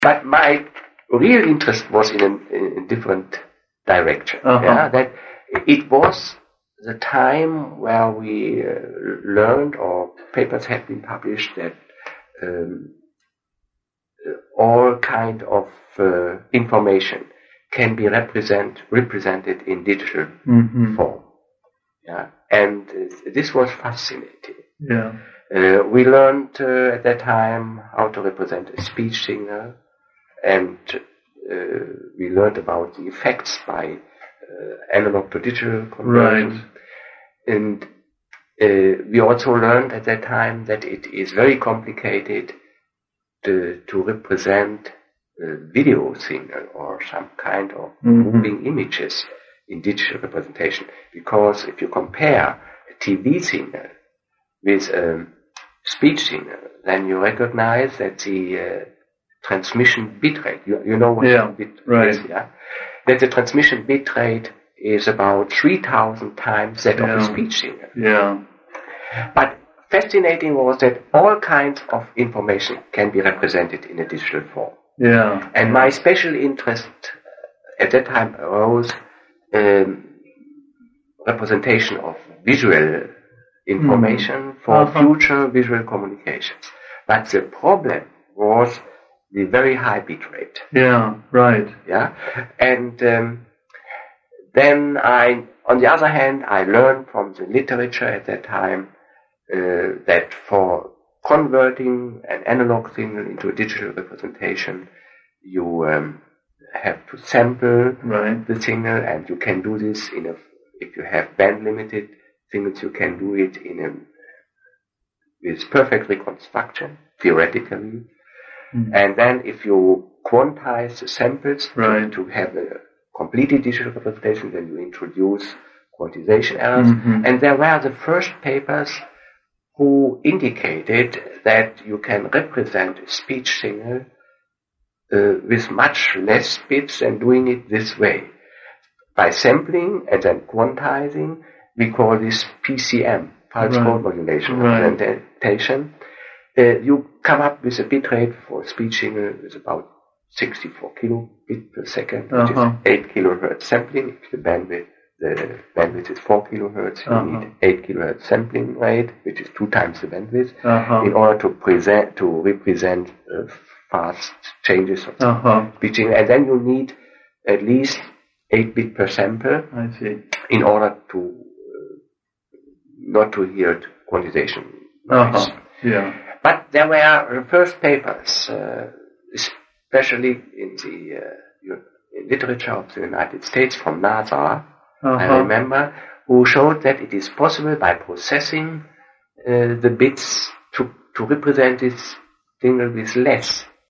But my real interest was in a different direction. Yeah, that it was the time where we learned, or papers had been published, that all kind of information can be represented in digital form. Yeah, and this was fascinating. Yeah. We learned at that time how to represent a speech signal, and we learned about the effects by analog to digital conversion. Right. And we also learned at that time that it is very complicated to represent video signal or some kind of moving images in digital representation. Because if you compare a TV signal with a speech signal, then you recognize that the transmission bitrate, you know what bit is, yeah? That the transmission bitrate is about 3,000 times that of a speech signal. Yeah. But fascinating was that all kinds of information can be represented in a digital form. Yeah. And my special interest at that time arose representation of visual information for future visual communications. But the problem was the very high bit rate. Yeah, right. Yeah. And then on the other hand, I learned from the literature at that time that for converting an analog signal into a digital representation, you have to sample the signal, and you can do this if you have band limited signals, you can do it with perfect reconstruction, theoretically. And then if you quantize the samples to have a completely digital representation, then you introduce quantization errors. And there were the first papers who indicated that you can represent a speech signal with much less bits than doing it this way. By sampling and then quantizing, we call this PCM, pulse mode modulation representation. You come up with a bit rate for a speech signal with about 64 kilobit per second, which is 8 kilohertz sampling. If the bandwidth is 4 kilohertz, you need 8 kilohertz sampling rate, which is 2 times the bandwidth, in order to represent fast changes of speech signal. And then you need at least 8 bit per sample in order to not to hear quantization noise. Yeah. But there were first papers, especially in the literature of the United States from NASA, I remember, who showed that it is possible by processing the bits to represent this signal with less